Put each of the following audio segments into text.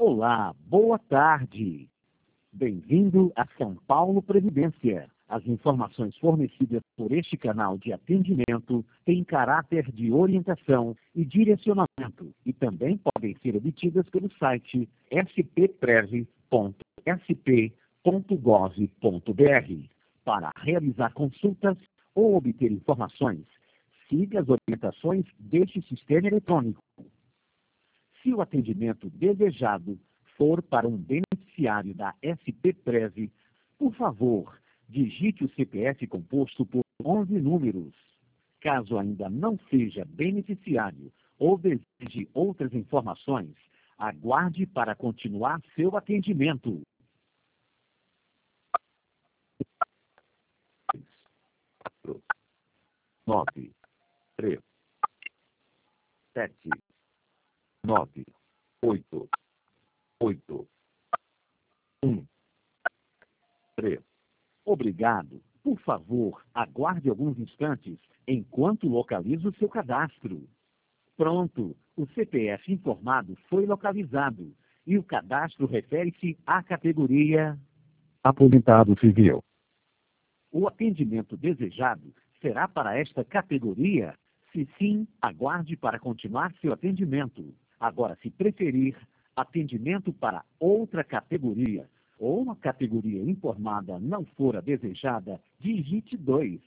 Olá, boa tarde. Bem-vindo a São Paulo Previdência. As informações fornecidas por este canal de atendimento têm caráter de orientação e direcionamento e também podem ser obtidas pelo site spprev.sp.gov.br. Para realizar consultas ou obter informações, siga as orientações deste sistema eletrônico. Se o atendimento desejado for para um beneficiário da SPPrev, por favor, digite o CPF composto por 11 números. Caso ainda não seja beneficiário ou deseje outras informações, aguarde para continuar seu atendimento. 4, 9, 3, 7, 9, 8, 8, 1, 3. Obrigado. Por favor, aguarde alguns instantes enquanto localizo seu cadastro. Pronto, o CPF informado foi localizado e o cadastro refere-se à categoria Aposentado civil. O atendimento desejado será para esta categoria? Se sim, aguarde para continuar seu atendimento. Agora, se preferir, atendimento para outra categoria ou uma categoria informada não for a desejada, digite 2.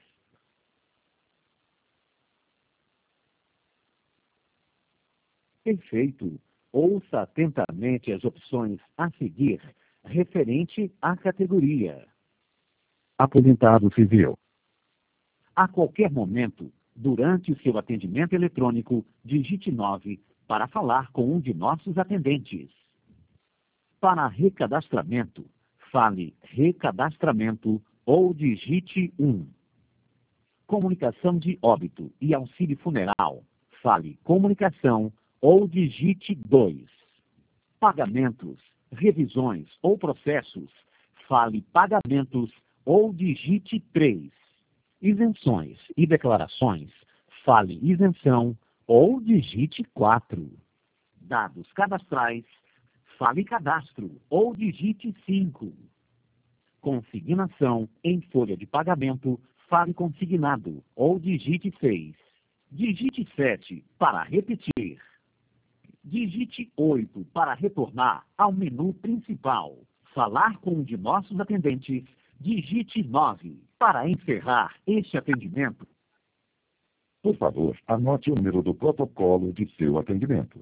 Perfeito. Ouça atentamente as opções a seguir, referente à categoria. Aposentado civil. A qualquer momento, durante o seu atendimento eletrônico, digite 9 para falar com um de nossos atendentes. Para recadastramento, fale recadastramento ou digite 1. Comunicação de óbito e auxílio funeral, fale comunicação ou digite 2. Pagamentos, revisões ou processos, fale pagamentos ou digite 3. Isenções e declarações, fale isenção ou digite 4. Dados cadastrais, fale cadastro ou digite 5. Consignação em folha de pagamento, fale consignado ou digite 6. Digite 7 para repetir. Digite 8 para retornar ao menu principal. Falar com um de nossos atendentes, digite 9. Para encerrar este atendimento, Por favor, anote o número do protocolo de seu atendimento.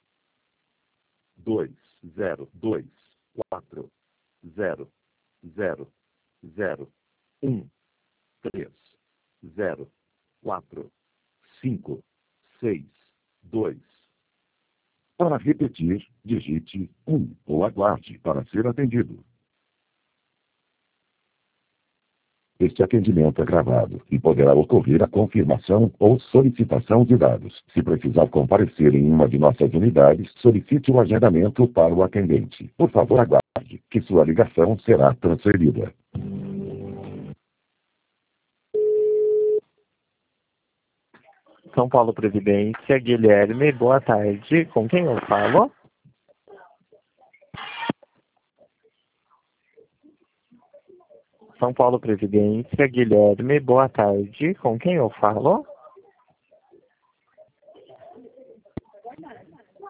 2, 0, 2, 4, 0, 0, 0, 1, 3, 0, 4, 5, 6, 2. Para repetir, digite 1 ou aguarde para ser atendido. Este atendimento é gravado e poderá ocorrer a confirmação ou solicitação de dados. Se precisar comparecer em uma de nossas unidades, solicite o agendamento para o atendente. Por favor, aguarde, que sua ligação será transferida. São Paulo Previdência, Guilherme, boa tarde. Com quem eu falo? São Paulo Previdência, Guilherme, boa tarde. Com quem eu falo?